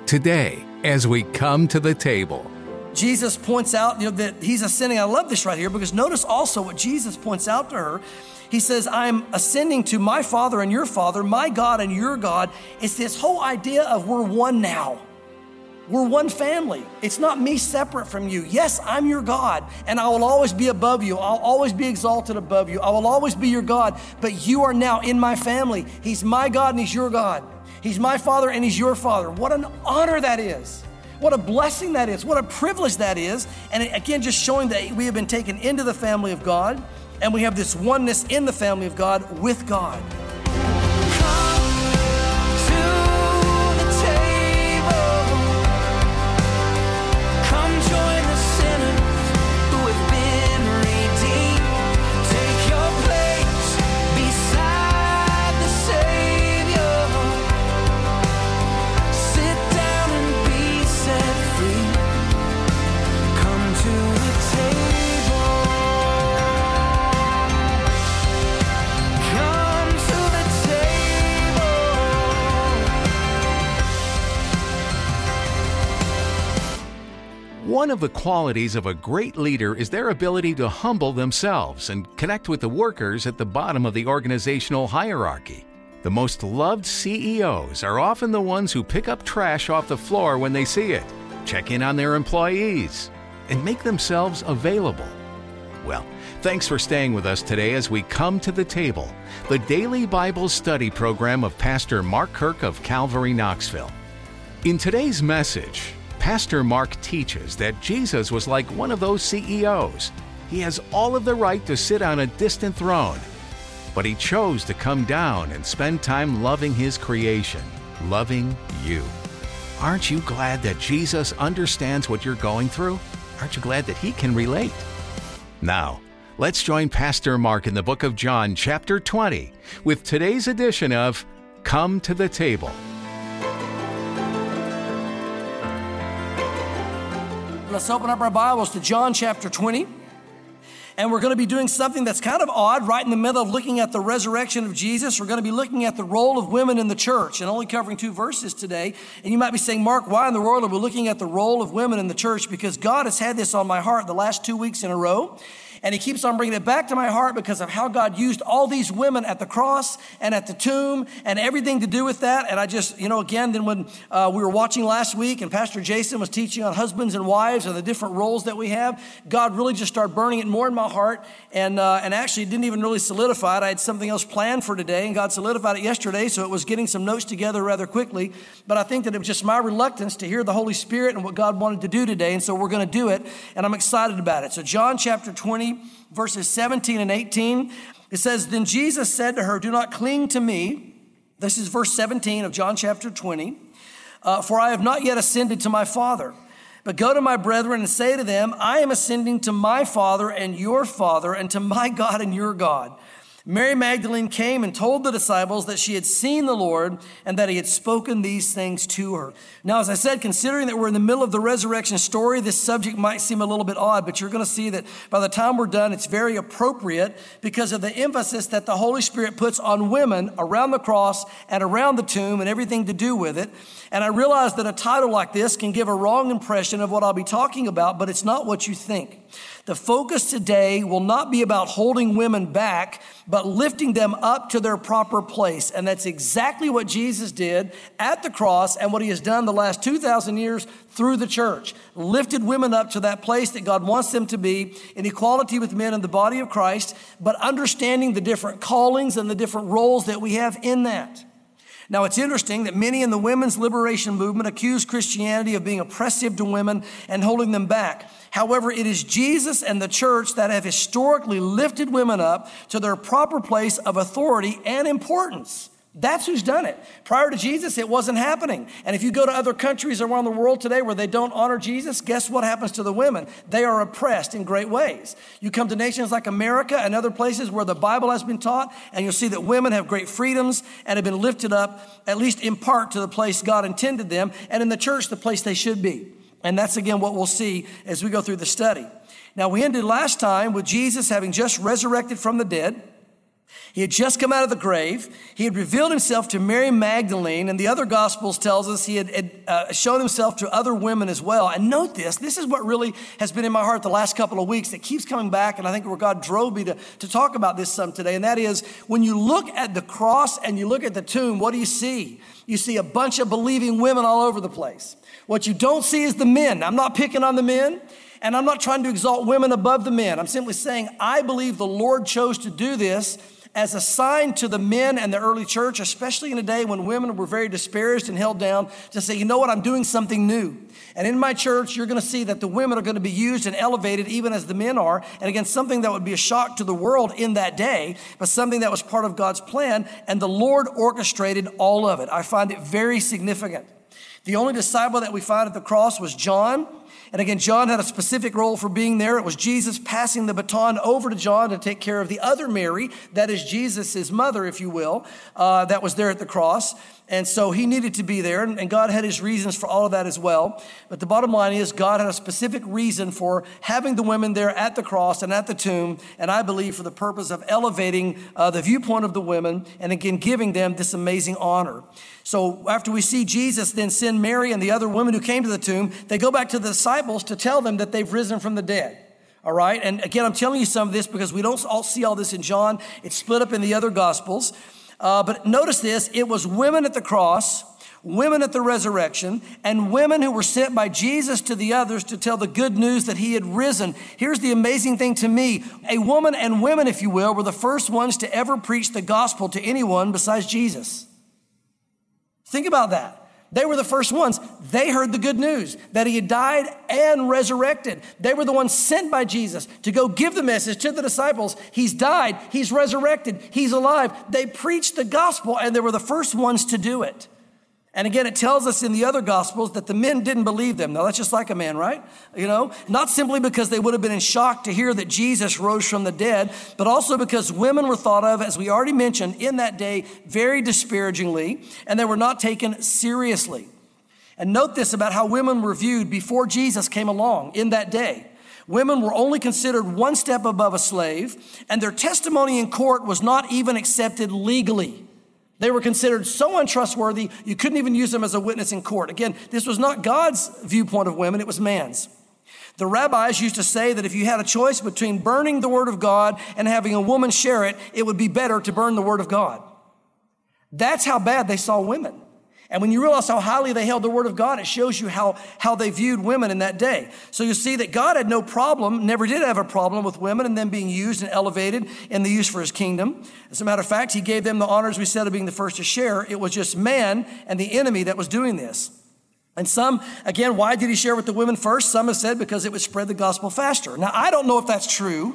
today as we come to the table. Jesus points out, that he's ascending. I love this right here because notice also what Jesus points out to her. He says, I'm ascending to my Father and your Father, my God and your God. It's this whole idea of we're one now. We're one family. It's not me separate from you. Yes, I'm your God, and I will always be above you. I'll always be exalted above you. I will always be your God, but you are now in my family. He's my God and he's your God. He's my Father and he's your Father. What an honor that is. What a blessing that is. What a privilege that is. And again, just showing that we have been taken into the family of God, and we have this oneness in the family of God with God. One of the qualities of a great leader is their ability to humble themselves and connect with the workers at the bottom of the organizational hierarchy. The most loved CEOs are often the ones who pick up trash off the floor when they see it, check in on their employees, and make themselves available. Well, thanks for staying with us today as we come to the table, the daily Bible study program of Pastor Mark Kirk of Calvary Knoxville. In today's message, Pastor Mark teaches that Jesus was like one of those CEOs. He has all of the right to sit on a distant throne, but he chose to come down and spend time loving his creation, loving you. Aren't you glad that Jesus understands what you're going through? Aren't you glad that he can relate? Now, let's join Pastor Mark in the book of John, chapter 20, with today's edition of Come to the Table. Let's open up our Bibles to John chapter 20. And we're going to be doing something that's kind of odd right in the middle of looking at the resurrection of Jesus. We're going to be looking at the role of women in the church and only covering 2 verses today. And you might be saying, Mark, why in the world are we looking at the role of women in the church? Because God has had this on my heart the last 2 weeks in a row. And he keeps on bringing it back to my heart because of how God used all these women at the cross and at the tomb and everything to do with that. And I just, again, then when we were watching last week and Pastor Jason was teaching on husbands and wives and the different roles that we have, God really just started burning it more in my heart. And actually it didn't even really solidify it. I had something else planned for today, and God solidified it yesterday. So it was getting some notes together rather quickly. But I think that it was just my reluctance to hear the Holy Spirit and what God wanted to do today. And so we're going to do it. And I'm excited about it. So John chapter 20, verses 17 and 18, it says, Then Jesus said to her, Do not cling to me. This is verse 17 of John chapter 20. For I have not yet ascended to my Father. But go to my brethren and say to them, I am ascending to my Father and your Father, and to my God and your God. Mary Magdalene came and told the disciples that she had seen the Lord and that he had spoken these things to her. Now, as I said, considering that we're in the middle of the resurrection story, this subject might seem a little bit odd, but you're going to see that by the time we're done, it's very appropriate because of the emphasis that the Holy Spirit puts on women around the cross and around the tomb and everything to do with it. And I realize that a title like this can give a wrong impression of what I'll be talking about, but it's not what you think. The focus today will not be about holding women back, but lifting them up to their proper place. And that's exactly what Jesus did at the cross and what he has done the last 2,000 years through the church. Lifted women up to that place that God wants them to be in equality with men in the body of Christ, but understanding the different callings and the different roles that we have in that. Now, it's interesting that many in the women's liberation movement accuse Christianity of being oppressive to women and holding them back. However, it is Jesus and the church that have historically lifted women up to their proper place of authority and importance. That's who's done it. Prior to Jesus, it wasn't happening. And if you go to other countries around the world today where they don't honor Jesus, guess what happens to the women? They are oppressed in great ways. You come to nations like America and other places where the Bible has been taught, and you'll see that women have great freedoms and have been lifted up, at least in part, to the place God intended them, and in the church, the place they should be. And that's, again, what we'll see as we go through the study. Now, we ended last time with Jesus having just resurrected from the dead. He had just come out of the grave. He had revealed himself to Mary Magdalene, and the other Gospels tells us he had shown himself to other women as well. And note this is what really has been in my heart the last couple of weeks that keeps coming back, and I think where God drove me to talk about this some today, and that is when you look at the cross and you look at the tomb, what do you see? You see a bunch of believing women all over the place. What you don't see is the men. I'm not picking on the men, and I'm not trying to exalt women above the men. I'm simply saying I believe the Lord chose to do this as a sign to the men and the early church, especially in a day when women were very disparaged and held down, to say, you know what, I'm doing something new. And in my church, you're going to see that the women are going to be used and elevated even as the men are. And again, something that would be a shock to the world in that day, but something that was part of God's plan, and the Lord orchestrated all of it. I find it very significant. The only disciple that we find at the cross was John. And again, John had a specific role for being there. It was Jesus passing the baton over to John to take care of the other Mary, that is Jesus' mother, if you will, that was there at the cross. And so he needed to be there, and God had his reasons for all of that as well. But the bottom line is God had a specific reason for having the women there at the cross and at the tomb, and I believe for the purpose of elevating the viewpoint of the women and again giving them this amazing honor. So after we see Jesus then send Mary and the other women who came to the tomb, they go back to the disciples to tell them that they've risen from the dead. All right, and again, I'm telling you some of this because we don't all see all this in John. It's split up in the other Gospels. But notice this, it was women at the cross, women at the resurrection, and women who were sent by Jesus to the others to tell the good news that he had risen. Here's the amazing thing to me. A woman and women, if you will, were the first ones to ever preach the gospel to anyone besides Jesus. Think about that. They were the first ones. They heard the good news that he had died and resurrected. They were the ones sent by Jesus to go give the message to the disciples. He's died, he's resurrected, he's alive. They preached the gospel, and they were the first ones to do it. And again, it tells us in the other Gospels that the men didn't believe them. Now, that's just like a man, right? You know, not simply because they would have been in shock to hear that Jesus rose from the dead, but also because women were thought of, as we already mentioned, in that day, very disparagingly, and they were not taken seriously. And note this about how women were viewed before Jesus came along in that day. Women were only considered one step above a slave, and their testimony in court was not even accepted legally. They were considered so untrustworthy, you couldn't even use them as a witness in court. Again, this was not God's viewpoint of women, it was man's. The rabbis used to say that if you had a choice between burning the word of God and having a woman share it, it would be better to burn the word of God. That's how bad they saw women. And when you realize how highly they held the word of God, it shows you how they viewed women in that day. So you see that God had no problem, never did have a problem with women and them being used and elevated in the use for his kingdom. As a matter of fact, he gave them the honors we said of being the first to share. It was just man and the enemy that was doing this. And some, again, why did he share with the women first? Some have said because it would spread the gospel faster. Now, I don't know if that's true.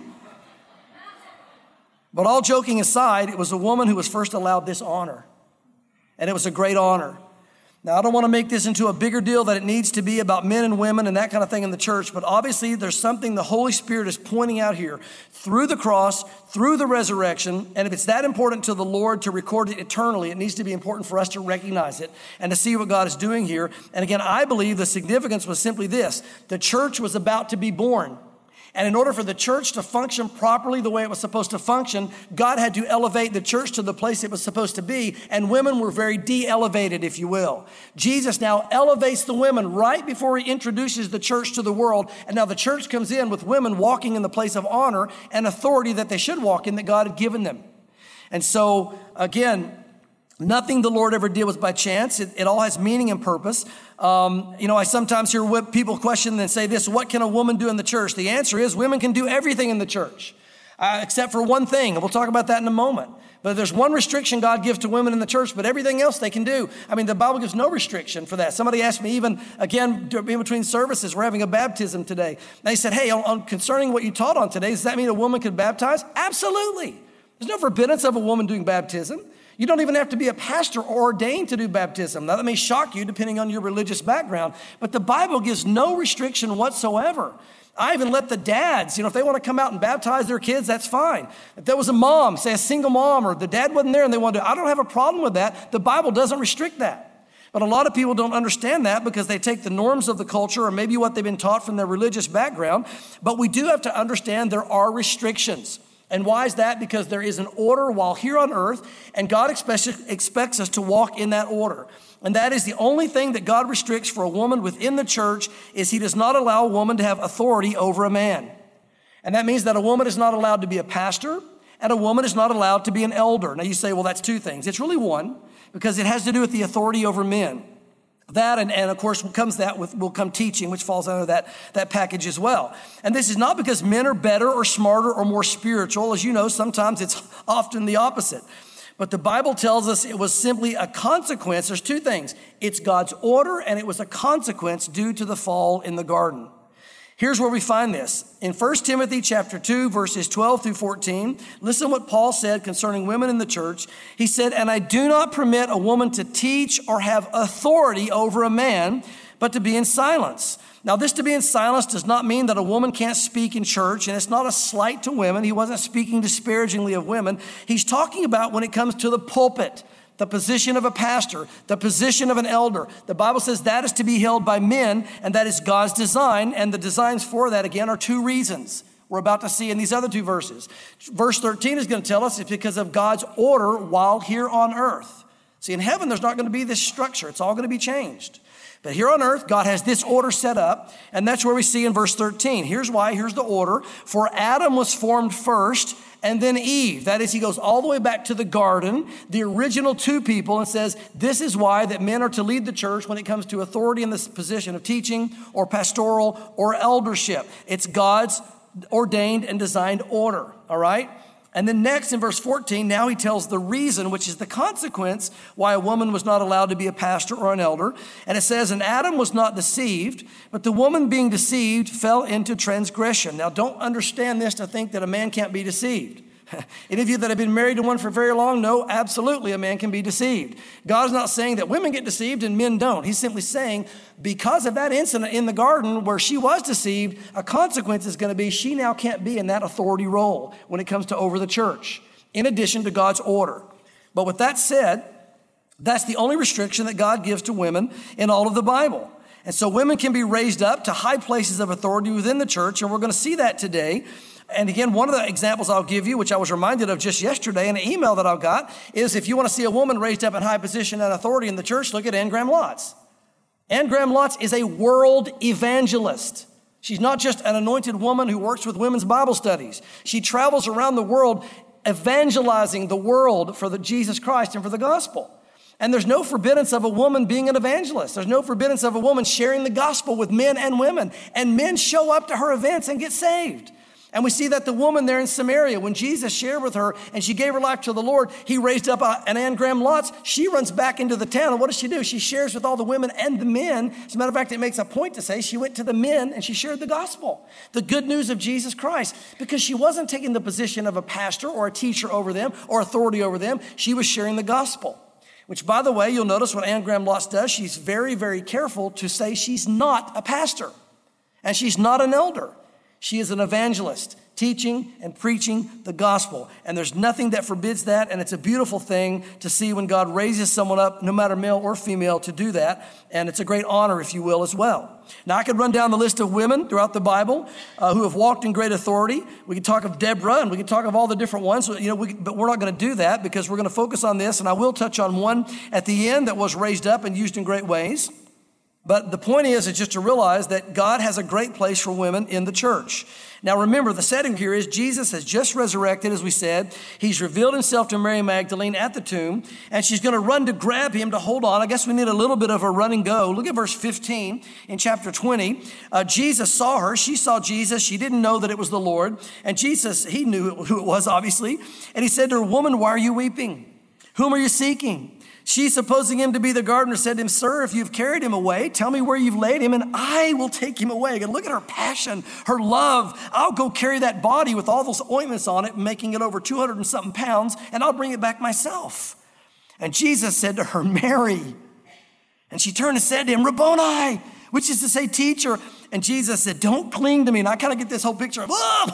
But all joking aside, it was a woman who was first allowed this honor. And it was a great honor. Now, I don't want to make this into a bigger deal than it needs to be about men and women and that kind of thing in the church, but obviously there's something the Holy Spirit is pointing out here through the cross, through the resurrection, and if it's that important to the Lord to record it eternally, it needs to be important for us to recognize it and to see what God is doing here. And again, I believe the significance was simply this. The church was about to be born. And in order for the church to function properly the way it was supposed to function, God had to elevate the church to the place it was supposed to be, and women were very de-elevated, if you will. Jesus now elevates the women right before he introduces the church to the world, and now the church comes in with women walking in the place of honor and authority that they should walk in, that God had given them. And so, again, nothing the Lord ever did was by chance. It all has meaning and purpose. I sometimes hear people question and say this, what can a woman do in the church? The answer is women can do everything in the church, except for one thing. And we'll talk about that in a moment. But there's one restriction God gives to women in the church, but everything else they can do. I mean, the Bible gives no restriction for that. Somebody asked me even, again, in between services, we're having a baptism today. They said, hey, concerning what you taught on today, does that mean a woman could baptize? Absolutely. There's no forbiddance of a woman doing baptism. You don't even have to be a pastor or ordained to do baptism. Now, that may shock you depending on your religious background, but the Bible gives no restriction whatsoever. I even let the dads, if they want to come out and baptize their kids, that's fine. If there was a mom, say a single mom, or the dad wasn't there and they wanted to, I don't have a problem with that. The Bible doesn't restrict that. But a lot of people don't understand that because they take the norms of the culture or maybe what they've been taught from their religious background. But we do have to understand there are restrictions. And why is that? Because there is an order while here on earth, and God expects us to walk in that order. And that is the only thing that God restricts for a woman within the church is he does not allow a woman to have authority over a man. And that means that a woman is not allowed to be a pastor, and a woman is not allowed to be an elder. Now you say, well, that's two things. It's really one, because it has to do with the authority over men. That and of course will come teaching, which falls under that package as well. And this is not because men are better or smarter or more spiritual. As you know, sometimes it's often the opposite. But the Bible tells us it was simply a consequence. There's two things. It's God's order, and it was a consequence due to the fall in the garden. Here's where we find this. In 1 Timothy chapter 2, verses 12 through 14, listen what Paul said concerning women in the church. He said, "And I do not permit a woman to teach or have authority over a man, but to be in silence." Now, this to be in silence does not mean that a woman can't speak in church, and it's not a slight to women. He wasn't speaking disparagingly of women. He's talking about when it comes to the pulpit, the position of a pastor, the position of an elder. The Bible says that is to be held by men, and that is God's design. And the designs for that, again, are two reasons we're about to see in these other two verses. Verse 13 is going to tell us it's because of God's order while here on earth. See, in heaven, there's not going to be this structure. It's all going to be changed. But here on earth, God has this order set up, and that's where we see in verse 13. Here's why. Here's the order. For Adam was formed first, and then Eve. That is, he goes all the way back to the garden, the original two people, and says, this is why that men are to lead the church when it comes to authority in this position of teaching or pastoral or eldership. It's God's ordained and designed order, all right? And then next in verse 14, now he tells the reason, which is the consequence why a woman was not allowed to be a pastor or an elder. And it says, and Adam was not deceived, but the woman being deceived fell into transgression. Now don't understand this to think that a man can't be deceived. Any of you that have been married to one for very long know absolutely a man can be deceived. God's not saying that women get deceived and men don't. He's simply saying because of that incident in the garden where she was deceived, a consequence is going to be she now can't be in that authority role when it comes to over the church, in addition to God's order. But with that said, that's the only restriction that God gives to women in all of the Bible. And so women can be raised up to high places of authority within the church, and we're going to see that today. And again, one of the examples I'll give you, which I was reminded of just yesterday in an email that I got, is if you want to see a woman raised up in high position and authority in the church, look at Anne Graham Lotz. Anne Graham Lotz is a world evangelist. She's not just an anointed woman who works with women's Bible studies. She travels around the world evangelizing the world for the Jesus Christ and for the gospel. And there's no forbiddance of a woman being an evangelist. There's no forbiddance of a woman sharing the gospel with men and women. And men show up to her events and get saved. And we see that the woman there in Samaria, when Jesus shared with her and she gave her life to the Lord, he raised up an Anne Graham Lotz. She runs back into the town. And what does she do? She shares with all the women and the men. As a matter of fact, it makes a point to say she went to the men and she shared the gospel, the good news of Jesus Christ, because she wasn't taking the position of a pastor or a teacher over them or authority over them. She was sharing the gospel, which, by the way, you'll notice what Anne Graham Lotz does. She's very, very careful to say she's not a pastor and she's not an elder. She is an evangelist, teaching and preaching the gospel. And there's nothing that forbids that. And it's a beautiful thing to see when God raises someone up, no matter male or female, to do that. And it's a great honor, if you will, as well. Now, I could run down the list of women throughout the Bible who have walked in great authority. We could talk of Deborah, and we could talk of all the different ones. But we're not going to do that because we're going to focus on this. And I will touch on one at the end that was raised up and used in great ways. But the point is just to realize that God has a great place for women in the church. Now remember, the setting here is Jesus has just resurrected, as we said. He's revealed himself to Mary Magdalene at the tomb, and she's going to run to grab him to hold on. I guess we need a little bit of a run and go. Look at verse 15 in chapter 20. Jesus saw her. She saw Jesus. She didn't know that it was the Lord. And Jesus, he knew who it was, obviously. And he said to her, "Woman, why are you weeping? Whom are you seeking?" She, supposing him to be the gardener, said to him, "Sir, if you've carried him away, tell me where you've laid him, and I will take him away." And look at her passion, her love. I'll go carry that body with all those ointments on it, making it over 200 and something pounds, and I'll bring it back myself. And Jesus said to her, "Mary." And she turned and said to him, "Rabboni," which is to say, teacher. And Jesus said, "Don't cling to me." And I kind of get this whole picture of, I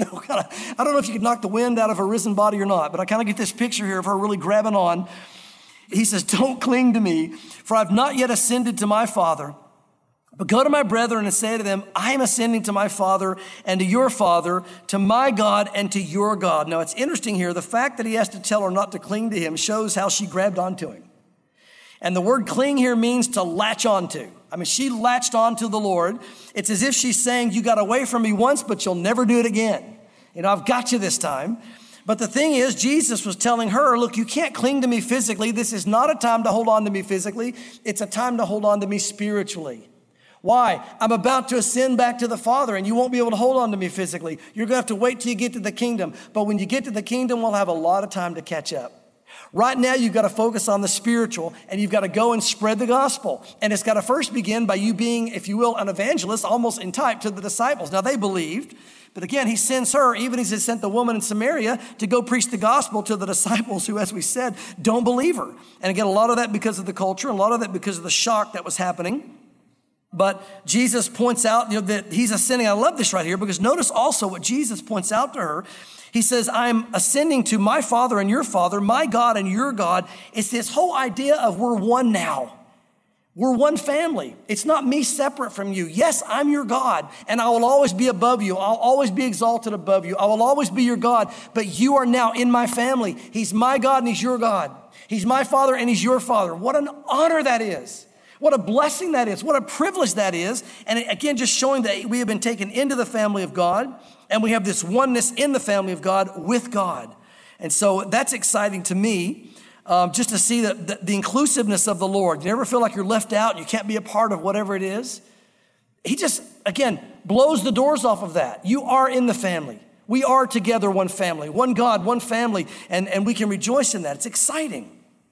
don't know if you could knock the wind out of her risen body or not, but I kind of get this picture here of her really grabbing on. He says, "Don't cling to me, for I've not yet ascended to my Father. But go to my brethren and say to them, I am ascending to my Father and to your Father, to my God and to your God. Now, it's interesting here. The fact that he has to tell her not to cling to him shows how she grabbed onto him. And the word cling here means to latch onto. I mean, she latched onto the Lord. It's as if she's saying, you got away from me once, but you'll never do it again. You know, I've got you this time. But the thing is, Jesus was telling her, look, you can't cling to me physically. This is not a time to hold on to me physically. It's a time to hold on to me spiritually. Why? I'm about to ascend back to the Father, and you won't be able to hold on to me physically. You're going to have to wait till you get to the kingdom. But when you get to the kingdom, we'll have a lot of time to catch up. Right now, you've got to focus on the spiritual, and you've got to go and spread the gospel. And it's got to first begin by you being, if you will, an evangelist, almost in type to the disciples. Now, they believed, but again, he sends her, even as he sent the woman in Samaria, to go preach the gospel to the disciples who, as we said, don't believe her. And again, a lot of that because of the culture, a lot of that because of the shock that was happening. But Jesus points out, that he's ascending. I love this right here because notice also what Jesus points out to her. He says, I'm ascending to my Father and your Father, my God and your God. It's this whole idea of we're one now. We're one family. It's not me separate from you. Yes, I'm your God, and I will always be above you. I'll always be exalted above you. I will always be your God, but you are now in my family. He's my God and he's your God. He's my Father and he's your Father. What an honor that is. What a blessing that is. What a privilege that is. And again, just showing that we have been taken into the family of God and we have this oneness in the family of God with God. And so that's exciting to me, just to see the inclusiveness of the Lord. You never feel like you're left out. You can't be a part of whatever it is. He just, again, blows the doors off of that. You are in the family. We are together one family, one God, one family, and we can rejoice in that. It's exciting.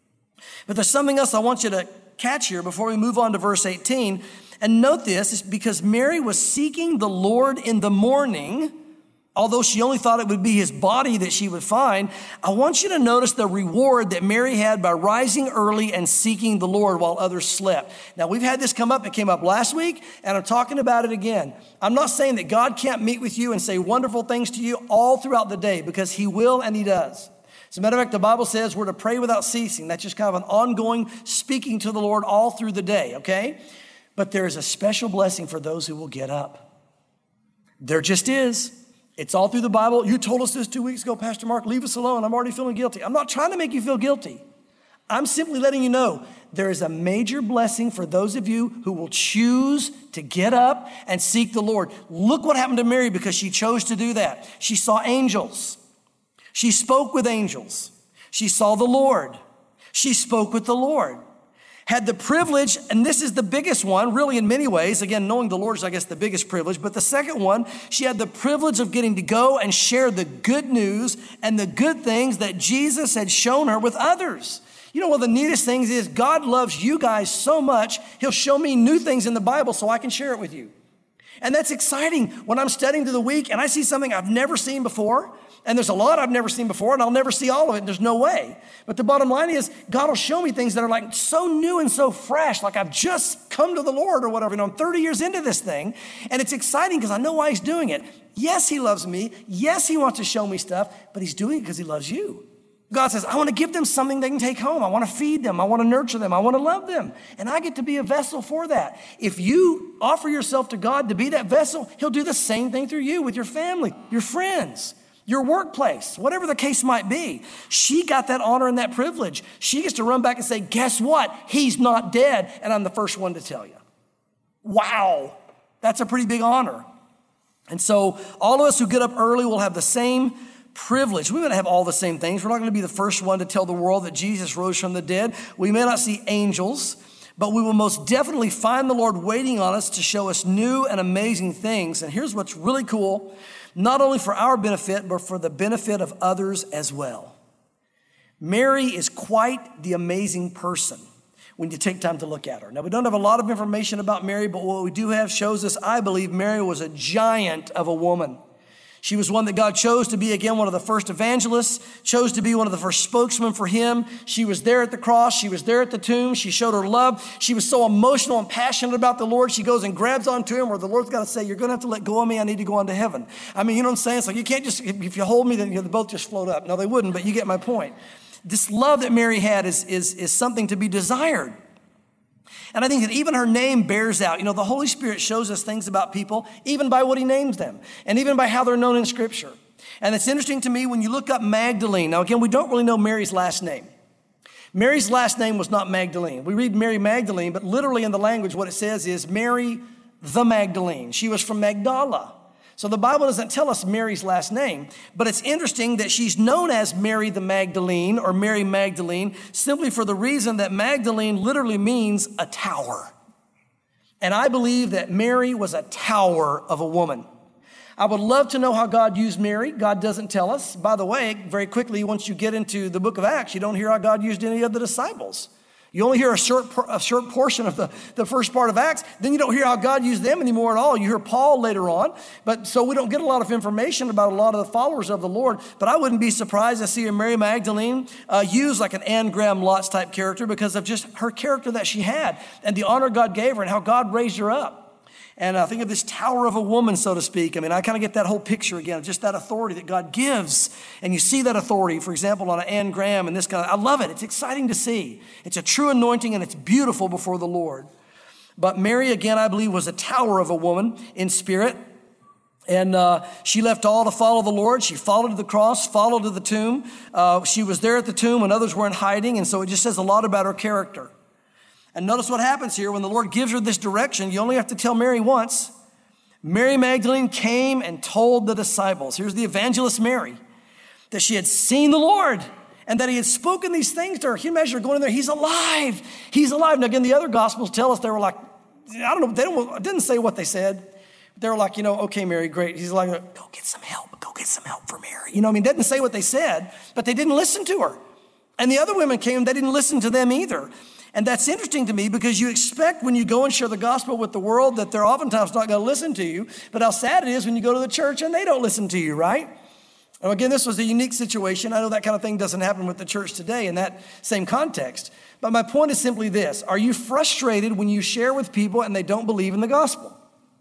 But there's something else I want you to catch here before we move on to verse 18. And note this, is because Mary was seeking the Lord in the morning, although she only thought it would be his body that she would find. I want you to notice the reward that Mary had by rising early and seeking the Lord while others slept. Now, we've had this come up. It came up last week, and I'm talking about it again. I'm not saying that God can't meet with you and say wonderful things to you all throughout the day, because he will and he does. As a matter of fact, the Bible says we're to pray without ceasing. That's just kind of an ongoing speaking to the Lord all through the day, okay? But there is a special blessing for those who will get up. There just is. It's all through the Bible. You told us this 2 weeks ago, Pastor Mark, leave us alone. I'm already feeling guilty. I'm not trying to make you feel guilty. I'm simply letting you know there is a major blessing for those of you who will choose to get up and seek the Lord. Look what happened to Mary because she chose to do that. She saw angels. She spoke with angels. She saw the Lord. She spoke with the Lord. Had the privilege, and this is the biggest one, really in many ways. Again, knowing the Lord is, I guess, the biggest privilege. But the second one, she had the privilege of getting to go and share the good news and the good things that Jesus had shown her with others. You know, one of the neatest things is God loves you guys so much, he'll show me new things in the Bible so I can share it with you. And that's exciting when I'm studying through the week and I see something I've never seen before. And there's a lot I've never seen before, and I'll never see all of it. There's no way. But the bottom line is God will show me things that are like so new and so fresh, like I've just come to the Lord or whatever. You know, I'm 30 years into this thing, and it's exciting because I know why he's doing it. Yes, he loves me. Yes, he wants to show me stuff, but he's doing it because he loves you. God says, I want to give them something they can take home. I want to feed them. I want to nurture them. I want to love them. And I get to be a vessel for that. If you offer yourself to God to be that vessel, he'll do the same thing through you with your family, your friends, your workplace, whatever the case might be. She got that honor and that privilege. She gets to run back and say, guess what? He's not dead. And I'm the first one to tell you. Wow. That's a pretty big honor. And so all of us who get up early will have the same privilege. We may not have all the same things. We're not going to be the first one to tell the world that Jesus rose from the dead. We may not see angels, but we will most definitely find the Lord waiting on us to show us new and amazing things. And here's what's really cool. Not only for our benefit, but for the benefit of others as well. Mary is quite the amazing person when you take time to look at her. Now, we don't have a lot of information about Mary, but what we do have shows us, I believe, Mary was a giant of a woman. She was one that God chose to be, again, one of the first evangelists, chose to be one of the first spokesmen for him. She was there at the cross. She was there at the tomb. She showed her love. She was so emotional and passionate about the Lord. She goes and grabs onto him where the Lord's got to say, you're going to have to let go of me. I need to go on to heaven. I mean, you know what I'm saying? It's like you can't just, if you hold me, then they both just float up. No, they wouldn't, but you get my point. This love that Mary had is something to be desired. And I think that even her name bears out. You know, the Holy Spirit shows us things about people, even by what he names them, and even by how they're known in Scripture. And it's interesting to me when you look up Magdalene. Now, again, we don't really know Mary's last name. Mary's last name was not Magdalene. We read Mary Magdalene, but literally in the language, what it says is Mary the Magdalene. She was from Magdala. So the Bible doesn't tell us Mary's last name, but it's interesting that she's known as Mary the Magdalene or Mary Magdalene simply for the reason that Magdalene literally means a tower. And I believe that Mary was a tower of a woman. I would love to know how God used Mary. God doesn't tell us. By the way, very quickly, once you get into the book of Acts, you don't hear how God used any of the disciples. You only hear a short portion of the first part of Acts. Then you don't hear how God used them anymore at all. You hear Paul later on. But so we don't get a lot of information about a lot of the followers of the Lord. But I wouldn't be surprised to see Mary Magdalene use like an Anne Graham Lotz type character because of just her character that she had and the honor God gave her and how God raised her up. And I think of this tower of a woman, so to speak. I mean, I kind of get that whole picture again of just that authority that God gives. And you see that authority, for example, on an Anne Graham and this kind of, I love it. It's exciting to see. It's a true anointing and it's beautiful before the Lord. But Mary, again, I believe was a tower of a woman in spirit. And she left all to follow the Lord. She followed to the cross, followed to the tomb. She was there at the tomb when others were in hiding. And so it just says a lot about her character. And notice what happens here when the Lord gives her this direction. You only have to tell Mary once. Mary Magdalene came and told the disciples, here's the evangelist Mary, that she had seen the Lord and that he had spoken these things to her. Can you imagine her going in there? He's alive. He's alive. Now, again, the other gospels tell us they were like, I don't know, didn't say what they said. They were like, okay, Mary, great. He's like, go get some help. Go get some help for Mary. Didn't say what they said, but they didn't listen to her. And the other women came, they didn't listen to them either. And that's interesting to me because you expect when you go and share the gospel with the world that they're oftentimes not going to listen to you. But how sad it is when you go to the church and they don't listen to you, right? And again, this was a unique situation. I know that kind of thing doesn't happen with the church today in that same context. But my point is simply this. Are you frustrated when you share with people and they don't believe in the gospel?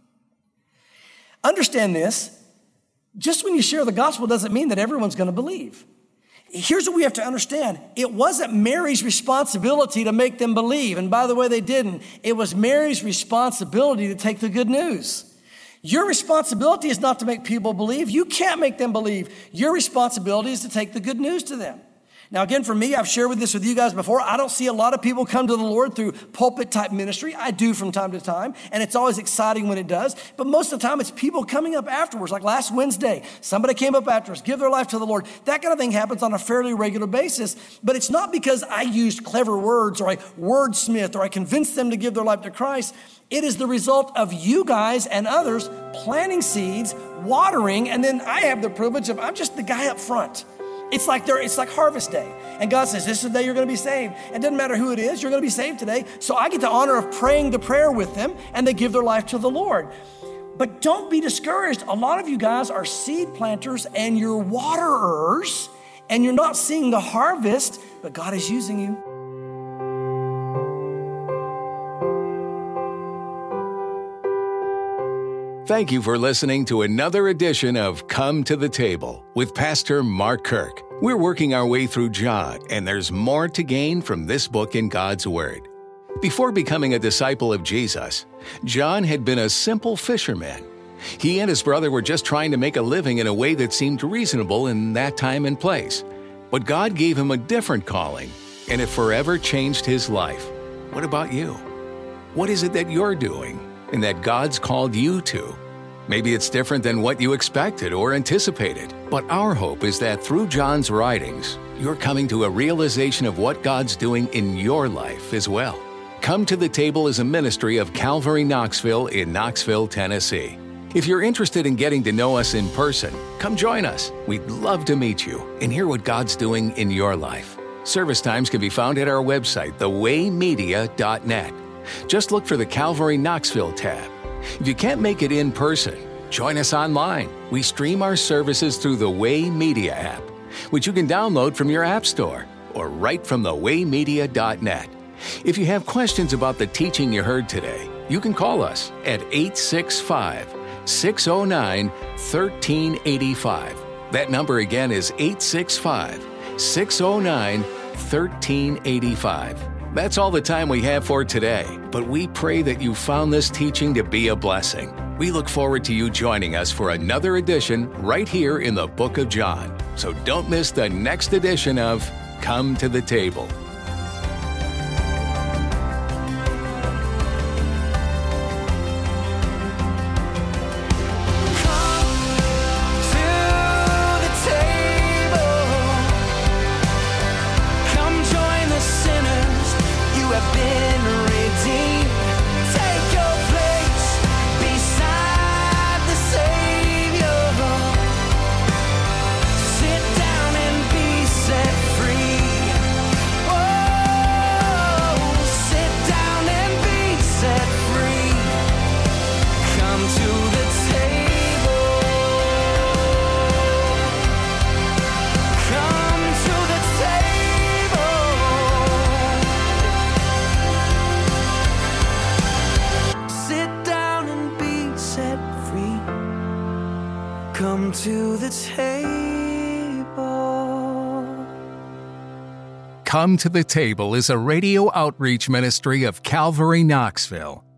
Understand this. Just when you share the gospel doesn't mean that everyone's going to believe. Here's what we have to understand. It wasn't Mary's responsibility to make them believe. And by the way, they didn't. It was Mary's responsibility to take the good news. Your responsibility is not to make people believe. You can't make them believe. Your responsibility is to take the good news to them. Now, again, for me, I've shared this with you guys before. I don't see a lot of people come to the Lord through pulpit-type ministry. I do from time to time, and it's always exciting when it does. But most of the time, it's people coming up afterwards. Like last Wednesday, somebody came up after us, give their life to the Lord. That kind of thing happens on a fairly regular basis. But it's not because I used clever words or I wordsmithed or I convinced them to give their life to Christ. It is the result of you guys and others planting seeds, watering, and then I have the privilege of, I'm just the guy up front. It's like harvest day. And God says, this is the day you're going to be saved. It doesn't matter who it is, you're going to be saved today. So I get the honor of praying the prayer with them and they give their life to the Lord. But don't be discouraged. A lot of you guys are seed planters and you're waterers and you're not seeing the harvest, but God is using you. Thank you for listening to another edition of Come to the Table with Pastor Mark Kirk. We're working our way through John, and there's more to gain from this book in God's Word. Before becoming a disciple of Jesus, John had been a simple fisherman. He and his brother were just trying to make a living in a way that seemed reasonable in that time and place. But God gave him a different calling, and it forever changed his life. What about you? What is it that you're doing and that God's called you to? Maybe it's different than what you expected or anticipated, but our hope is that through John's writings, you're coming to a realization of what God's doing in your life as well. Come to the Table is a ministry of Calvary Knoxville in Knoxville, Tennessee. If you're interested in getting to know us in person, come join us. We'd love to meet you and hear what God's doing in your life. Service times can be found at our website, thewaymedia.net. Just look for the Calvary Knoxville tab. If you can't make it in person, join us online. We stream our services through the Way Media app, which you can download from your app store or right from thewaymedia.net. If you have questions about the teaching you heard today, you can call us at 865-609-1385. That number again is 865-609-1385. That's all the time we have for today, but we pray that you found this teaching to be a blessing. We look forward to you joining us for another edition right here in the Book of John. So don't miss the next edition of Come to the Table. Come to the table. Come to the Table is a radio outreach ministry of Calvary Knoxville.